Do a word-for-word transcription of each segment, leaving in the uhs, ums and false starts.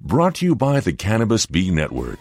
Brought to you by the Cannabis Bee Network.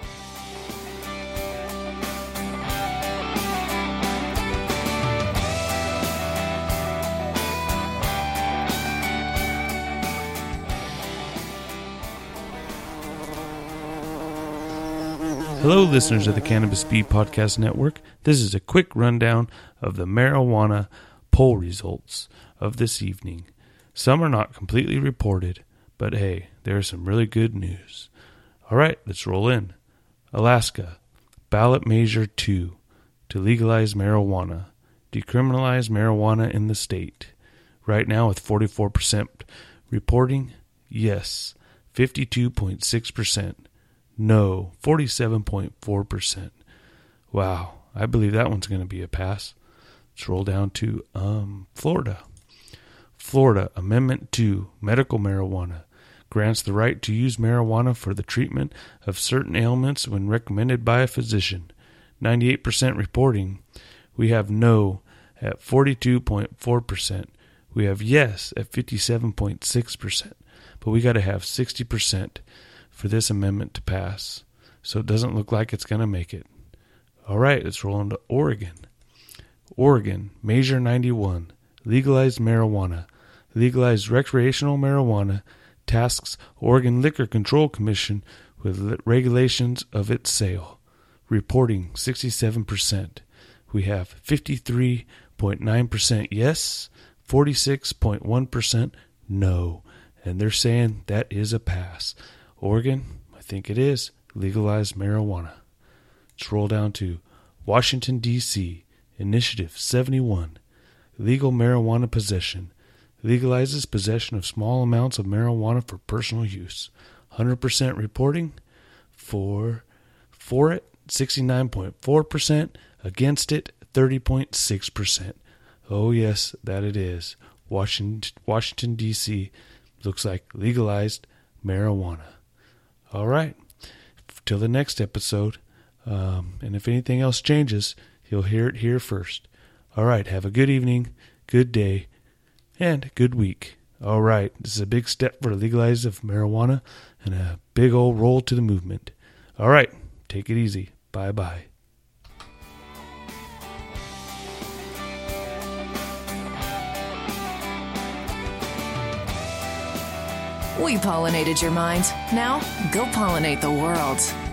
Hello, listeners of the Cannabis Bee Podcast Network. This is a quick rundown of the marijuana poll results of this evening. Some are not completely reported, but hey, there's some really good news. All right, let's roll in. Alaska, ballot measure two to legalize marijuana, decriminalize marijuana in the state. Right now with forty-four percent reporting, yes, fifty-two point six percent. No, forty-seven point four percent. Wow, I believe that one's going to be a pass. Let's roll down to um, Florida. Florida, Amendment two, medical marijuana, grants the right to use marijuana for the treatment of certain ailments when recommended by a physician. ninety-eight percent reporting. We have no at forty-two point four percent. We have yes at fifty-seven point six percent. But we got to have sixty percent for this amendment to pass, so it doesn't look like it's going to make it. All right, let's roll on to Oregon. Oregon, Measure ninety-one, legalized marijuana, legalized recreational marijuana, tasks Oregon Liquor Control Commission with regulations of its sale. Reporting sixty-seven percent. We have fifty-three point nine percent yes, forty-six point one percent no, and they're saying that is a pass. Oregon, I think it is, legalized marijuana. Let's roll down to Washington, D C, Initiative seventy-one, legal marijuana possession, legalizes possession of small amounts of marijuana for personal use. one hundred percent reporting for, for it, sixty-nine point four percent, against it, thirty point six percent. Oh yes, that it is. Washington, Washington D C looks like legalized marijuana. All right, till the next episode, um, and if anything else changes, you'll hear it here first. All right, have a good evening, good day, and good week. All right, this is a big step for the legalization of marijuana and a big old roll to the movement. All right, take it easy. Bye-bye. We pollinated your mind. Now, go pollinate the world.